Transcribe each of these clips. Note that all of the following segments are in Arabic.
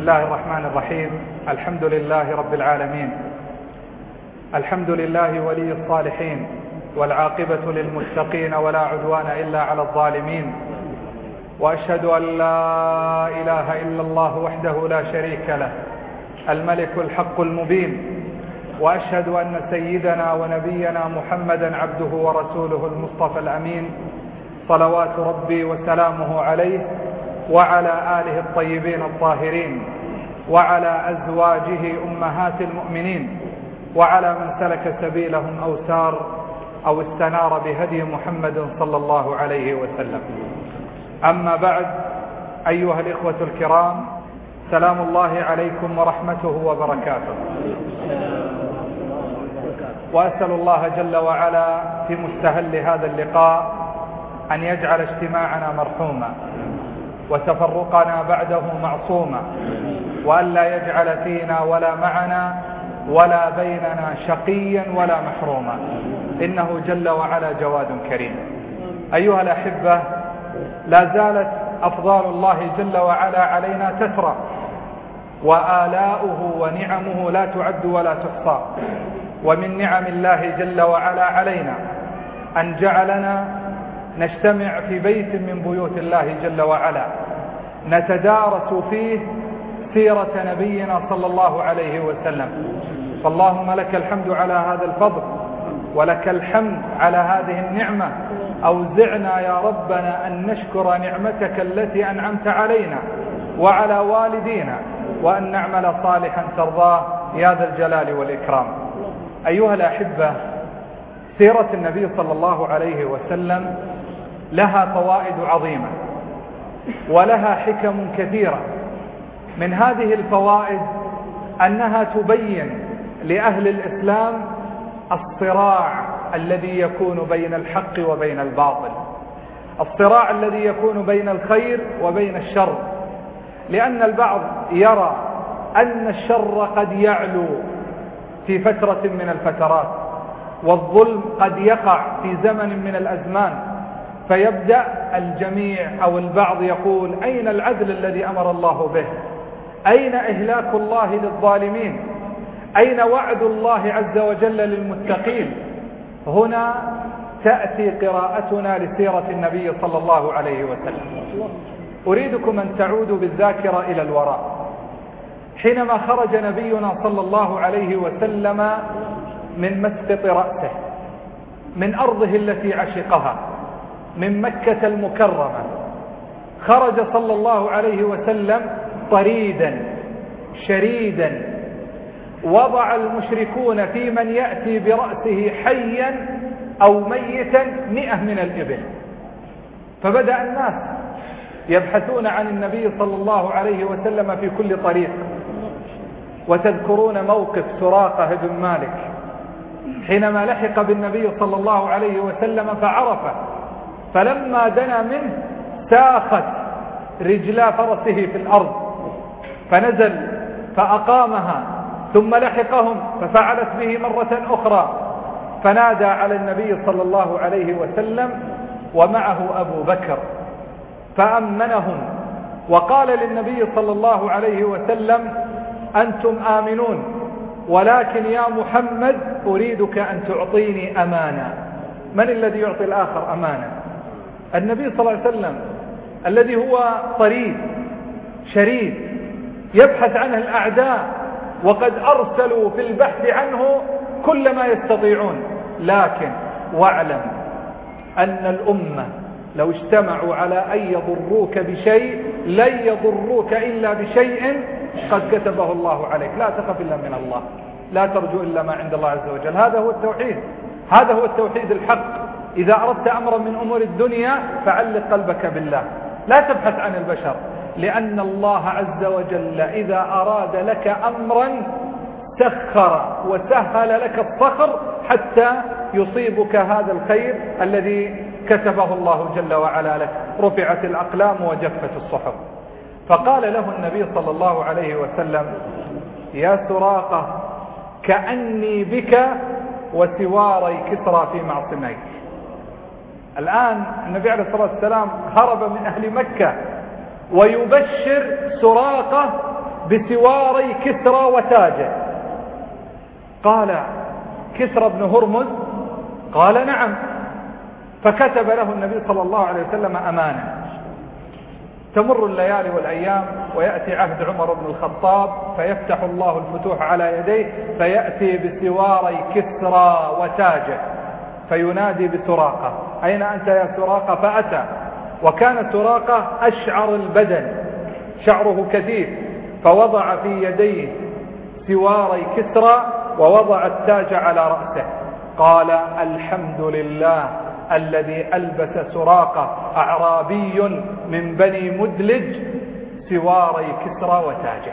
الله الرحمن الرحيم. الحمد لله رب العالمين، الحمد لله ولي الصالحين، والعاقبة للمتقين، ولا عدوان إلا على الظالمين. وأشهد أن لا إله إلا الله وحده لا شريك له، الملك الحق المبين. وأشهد أن سيدنا ونبينا محمدا عبده ورسوله المصطفى الأمين، صلوات ربي وسلامه عليه وعلى آله الطيبين الطاهرين، وعلى أزواجه أمهات المؤمنين، وعلى من سلك سبيلهم أو سار أو استنار بهدي محمد صلى الله عليه وسلم. أما بعد، أيها الإخوة الكرام، سلام الله عليكم ورحمته وبركاته. وأسأل الله جل وعلا في مستهل هذا اللقاء أن يجعل اجتماعنا مرحوما، وتفرقنا بعده معصوما، وأن لا يجعل فينا ولا معنا ولا بيننا شقيا ولا محروما، إنه جل وعلا جواد كريم. أيها الأحبة، لا زالت أفضال الله جل وعلا علينا تترى، وآلاؤه ونعمه لا تعد ولا تحصى. ومن نعم الله جل وعلا علينا أن جعلنا نجتمع في بيت من بيوت الله جل وعلا، نتدارس فيه سيرة نبينا صلى الله عليه وسلم. فاللهم لك الحمد على هذا الفضل، ولك الحمد على هذه النعمة. أوزعنا يا ربنا أن نشكر نعمتك التي أنعمت علينا وعلى والدينا، وأن نعمل صالحا ترضاه يا ذا الجلال والإكرام. أيها الأحبة، سيرة النبي صلى الله عليه وسلم لها فوائد عظيمة ولها حكم كثيرة. من هذه الفوائد أنها تبين لأهل الإسلام الصراع الذي يكون بين الحق وبين الباطل، الصراع الذي يكون بين الخير وبين الشر، لأن البعض يرى أن الشر قد يعلو في فترة من الفترات، والظلم قد يقع في زمن من الأزمان، فيبدأ الجميع أو البعض يقول: أين العدل الذي أمر الله به؟ أين إهلاك الله للظالمين؟ أين وعد الله عز وجل للمتقين؟ هنا تأتي قراءتنا لسيرة النبي صلى الله عليه وسلم. أريدكم أن تعودوا بالذاكرة إلى الوراء، حينما خرج نبينا صلى الله عليه وسلم من مسقط رأسه، من أرضه التي عشقها، من مكة المكرمة. خرج صلى الله عليه وسلم طريدا شريدا، وضع المشركون في من يأتي برأسه حيا أو ميتا 100 من الإبل. فبدأ الناس يبحثون عن النبي صلى الله عليه وسلم في كل طريق. وتذكرون موقف سراقة بن مالك حينما لحق بالنبي صلى الله عليه وسلم فعرفه، فلما دنا منه ساخت رجلا فرسه في الأرض، فنزل فأقامها، ثم لحقهم ففعلت به مرة أخرى، فنادى على النبي صلى الله عليه وسلم ومعه أبو بكر فأمنهم، وقال للنبي صلى الله عليه وسلم: أنتم آمنون، ولكن يا محمد أريدك أن تعطيني أمانة. من الذي يعطي الآخر أمانة؟ النبي صلى الله عليه وسلم الذي هو طريد شريد يبحث عنه الأعداء، وقد أرسلوا في البحث عنه كل ما يستطيعون. لكن واعلم أن الأمة لو اجتمعوا على أن يضروك بشيء لن يضروك إلا بشيء قد كتبه الله عليك. لا تخف إلا من الله، لا ترجو إلا ما عند الله عز وجل. هذا هو التوحيد، هذا هو التوحيد الحق. إذا أردت أمرا من أمور الدنيا فعلق قلبك بالله، لا تبحث عن البشر، لأن الله عز وجل إذا أراد لك أمرا سخر وسهل لك الصخر حتى يصيبك هذا الخير الذي كتبه الله جل وعلا لك. رفعت الأقلام وجفت الصحف. فقال له النبي صلى الله عليه وسلم: يا سراقة، كأني بك وسواري كسرى في معصميك. الآن النبي عليه الصلاة والسلام هرب من أهل مكة ويبشر سراقة بسواري كسرى وتاجه. قال كسرى بن هرمز قال نعم، فكتب له النبي صلى الله عليه وسلم أمانة. تمر الليالي والأيام ويأتي عهد عمر بن الخطاب فيفتح الله الفتوح على يديه، فيأتي بسواري كسرى وتاجه، فينادي بسراقة: أين أنت يا سراقة؟ فأتى، وكان سراقة أشعر البدن، شعره كثيف، فوضع في يديه سواري كسرى ووضع التاج على رأسه. قال: الحمد لله الذي ألبس سراقة أعرابي من بني مدلج سواري كسرى وتاجه.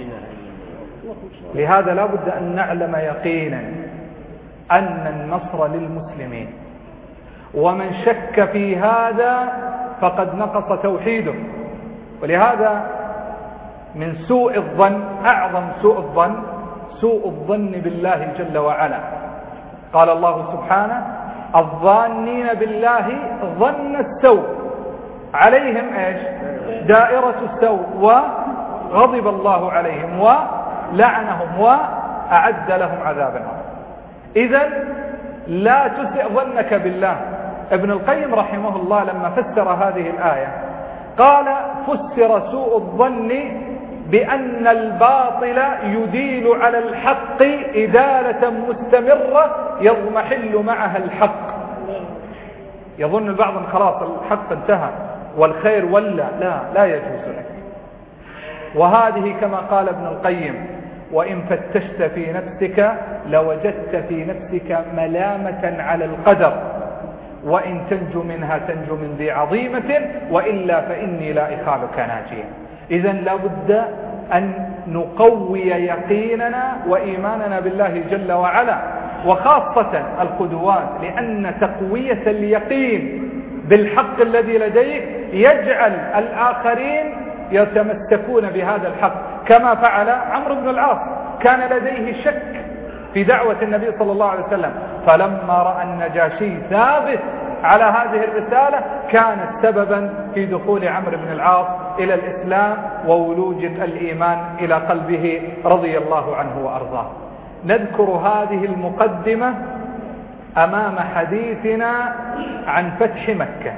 لهذا لا بد أن نعلم يقينا أن النصر للمسلمين، ومن شك في هذا فقد نقص توحيده. ولهذا من سوء الظن، أعظم سوء الظن، سوء الظن بالله جل وعلا. قال الله سبحانه: الظانين بالله ظن السوء عليهم ايش؟ دائرة السوء، وغضب الله عليهم ولعنهم وأعد لهم عذابا. إذن لا تسئ ظنك بالله. ابن القيم رحمه الله لما فسر هذه الآية قال: فسر سوء الظن بأن الباطل يديل على الحق إدالة مستمرة يضمحل معها الحق. يظن البعض أن خلاص الحق انتهى والخير ولا، لا يجوز لك. وهذه كما قال ابن القيم: وإن فتشت في نفسك لوجدت في نفسك ملامة على القدر، وإن تنجو منها تنجو من ذي عظيمة، وإلا فإني لا إخالك ناجيا. إذن لا بد أن نقوي يقيننا وإيماننا بالله جل وعلا، وخاصة القدوات، لأن تقوية اليقين بالحق الذي لديك يجعل الآخرين يتمسكون بهذا الحق، كما فعل عمرو بن العاص. كان لديه شك في دعوة النبي صلى الله عليه وسلم، فلما رأى النجاشي ثابت على هذه الرسالة كانت سببا في دخول عمرو بن العاص إلى الإسلام وولوج الإيمان إلى قلبه رضي الله عنه وأرضاه. نذكر هذه المقدمة أمام حديثنا عن فتح مكة.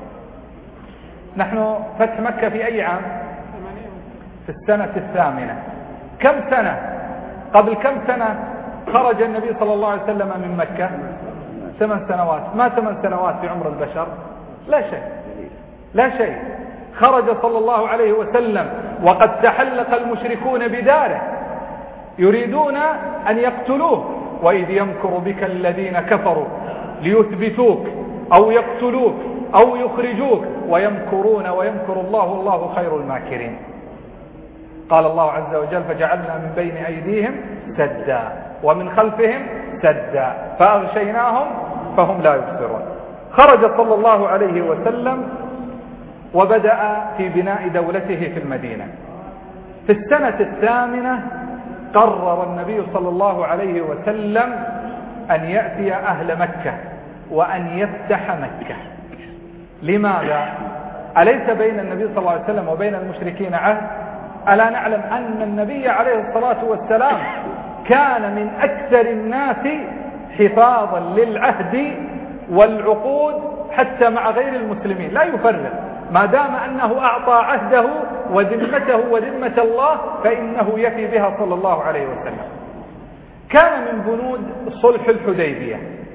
نحن فتح مكة في أي عام؟ في السنة الثامنة. كم سنة؟ قبل كم سنة خرج النبي صلى الله عليه وسلم من مكة؟ 8 سنوات. ما 8 سنوات في عمر البشر؟ لا شيء، لا شيء. خرج صلى الله عليه وسلم وقد تحلق المشركون بداره يريدون أن يقتلوه، وإذ يمكر بك الذين كفروا ليثبتوك أو يقتلوك أو يخرجوك ويمكرون ويمكر الله والله خير الماكرين. قال الله عز وجل: فجعلنا من بين أيديهم سدا ومن خلفهم سدا فأغشيناهم فهم لا يبصرون. خرج صلى الله عليه وسلم وبدأ في بناء دولته في المدينة. في السنة الثامنة قرر النبي صلى الله عليه وسلم أن يأتي أهل مكة وأن يفتح مكة. لماذا؟ أليس بين النبي صلى الله عليه وسلم وبين المشركين عهد؟ ألا نعلم أن النبي عليه الصلاة والسلام كان من أكثر الناس حفاظا للعهد والعقود حتى مع غير المسلمين، لا يفرق، ما دام أنه أعطى عهده وذمته وذمة الله فإنه يفي بها صلى الله عليه وسلم. كان من بنود صلح الحديبية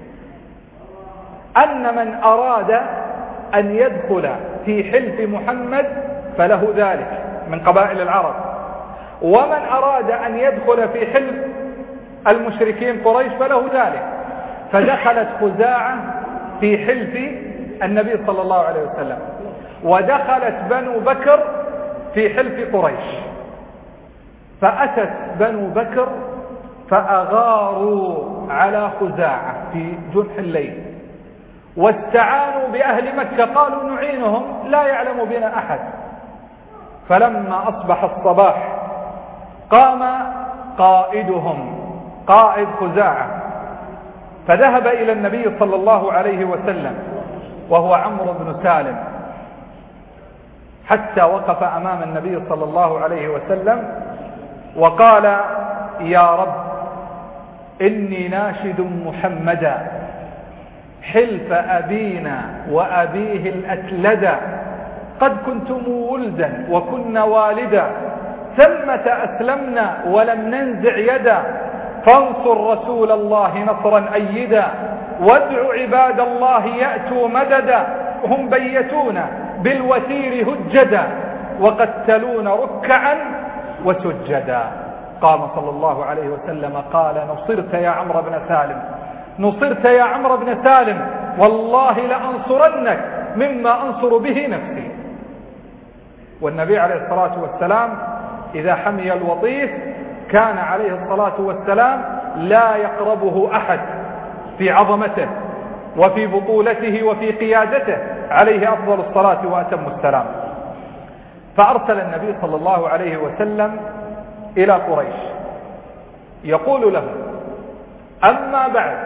أن من أراد أن يدخل في حلف محمد فله ذلك من قبائل العرب، ومن أراد أن يدخل في حلف المشركين قريش فله ذلك. فدخلت خزاعة في حلف النبي صلى الله عليه وسلم، ودخلت بنو بكر في حلف قريش. فأتت بنو بكر فأغاروا على خزاعة في جنح الليل، واستعانوا بأهل مكة، قالوا نعينهم لا يعلم بنا أحد. فلما أصبح الصباح قام قائدهم، قائد خزاعة، فذهب إلى النبي صلى الله عليه وسلم وهو عمرو بن سالم، حتى وقف أمام النبي صلى الله عليه وسلم وقال: يا رب إني ناشد محمدا حلف أبينا وأبيه الأتلدا، قد كنتم ولدا وكنا والدا، ثمة أسلمنا ولم ننزع يدا، فانصر رسول الله نصرا أيدا، وادع عباد الله يأتوا مددا، هم بيتونا بالوتير هجدا، وقتلون ركعا وسجدا. قام صلى الله عليه وسلم قال: نصرت يا عمرو بن سالم، نصرت يا عمرو بن سالم، والله لأنصرنك مما أنصر به نفسي. والنبي عليه الصلاة والسلام إذا حمي الوطيس كان عليه الصلاة والسلام لا يقربه أحد في عظمته وفي بطولته وفي قيادته، عليه أفضل الصلاة وأتم السلام. فأرسل النبي صلى الله عليه وسلم إلى قريش يقول له: أما بعد،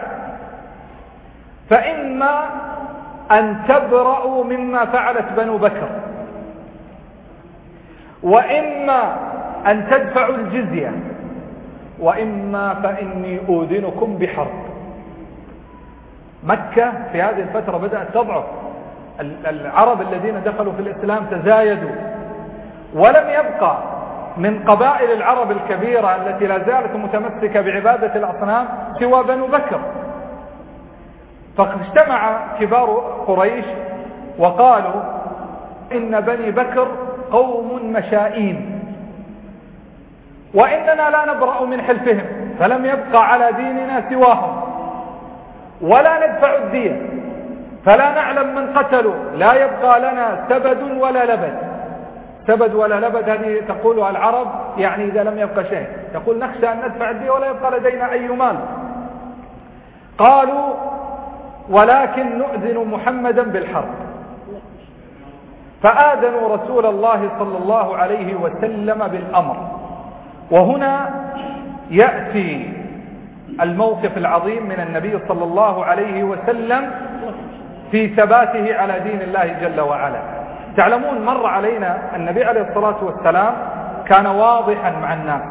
فإما أن تبرأوا مما فعلت بنو بكر، وإما أن تدفعوا الجزية، وإما فإني أوذنكم بحرب. مكة في هذه الفترة بدأت تضعف، العرب الذين دخلوا في الإسلام تزايدوا، ولم يبقى من قبائل العرب الكبيرة التي لا زالت متمسكة بعبادة الأصنام سوى بنو بكر. فاجتمع كبار قريش وقالوا: إن بني بكر قوم مشائين، وإننا لا نبرأ من حلفهم، فلم يبقى على ديننا سواهم، ولا ندفع الدية، فلا نعلم من قتلوا، لا يبقى لنا سبد ولا لبد. سبد ولا لبد هذه تقولها العرب، يعني إذا لم يبقى شيء، يقول: نخشى أن ندفع الدية ولا يبقى لدينا أي مال. قالوا: ولكن نؤذن محمدا بالحرب. فآذنوا رسول الله صلى الله عليه وسلم بالأمر. وهنا يأتي الموقف العظيم من النبي صلى الله عليه وسلم في ثباته على دين الله جل وعلا. تعلمون، مر علينا النبي عليه الصلاة والسلام كان واضحا مع الناس،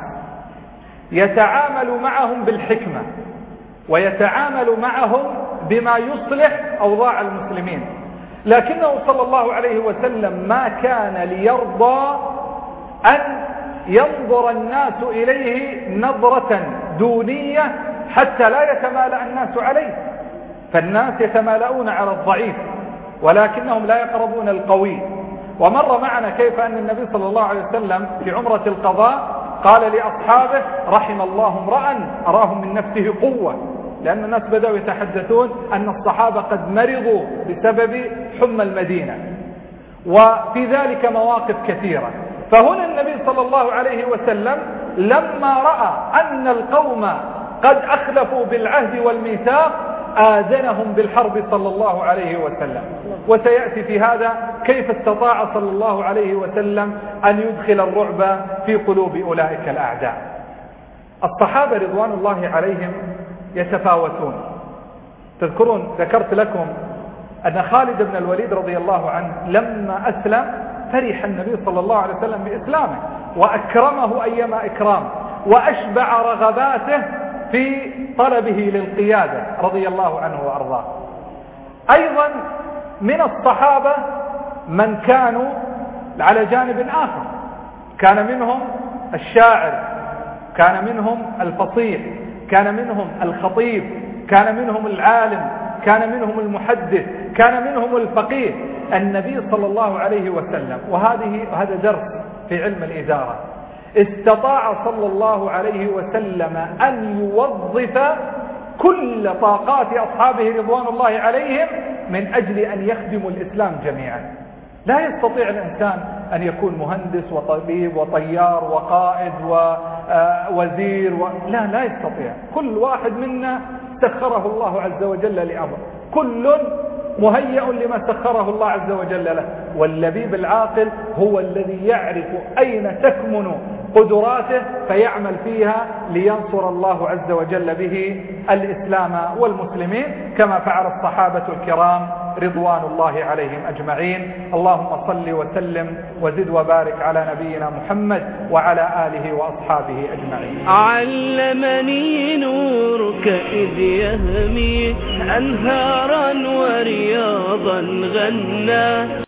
يتعامل معهم بالحكمة، ويتعامل معهم بما يصلح أوضاع المسلمين، لكنه صلى الله عليه وسلم ما كان ليرضى أن ينظر الناس إليه نظرة دونية حتى لا يتمالأ الناس عليه. فالناس يتمالؤون على الضعيف ولكنهم لا يقربون القوي. ومر معنا كيف أن النبي صلى الله عليه وسلم في عمرة القضاء قال لأصحابه: رحم الله امرأ أراهم من نفسه قوة، لأن الناس بدأوا يتحدثون أن الصحابة قد مرضوا بسبب حمى المدينة، وفي ذلك مواقف كثيرة. فهنا النبي صلى الله عليه وسلم لما رأى أن القوم قد أخلفوا بالعهد والميثاق آذنهم بالحرب صلى الله عليه وسلم. وسيأتي في هذا كيف استطاع صلى الله عليه وسلم أن يدخل الرعب في قلوب أولئك الأعداء. الصحابة رضوان الله عليهم يتفاوتون. تذكرون ذكرت لكم أن خالد بن الوليد رضي الله عنه لما أسلم فرح النبي صلى الله عليه وسلم بإسلامه وأكرمه أيما إكرام، وأشبع رغباته في طلبه للقيادة رضي الله عنه وأرضاه. أيضا من الصحابة من كانوا على جانب آخر، كان منهم الشاعر، كان منهم الفصيح، كان منهم الخطيب، كان منهم العالم، كان منهم المحدث، كان منهم الفقيه. النبي صلى الله عليه وسلم، وهذا درس في علم الإدارة، استطاع صلى الله عليه وسلم أن يوظف كل طاقات أصحابه رضوان الله عليهم من أجل أن يخدموا الإسلام جميعا. لا يستطيع الإنسان أن يكون مهندس وطبيب وطيار وقائد ووزير لا يستطيع. كل واحد منا سخره الله عز وجل لأمر، كل مهيأ لما سخره الله عز وجل له. واللبيب العاقل هو الذي يعرف أين تكمن قدراته فيعمل فيها لينصر الله عز وجل به الإسلام والمسلمين، كما فعل الصحابة الكرام رضوان الله عليهم أجمعين. اللهم صل وسلم وزد وبارك على نبينا محمد وعلى آله وأصحابه أجمعين. علمني نورك إذ يهمي أنهارا ورياضا غنى.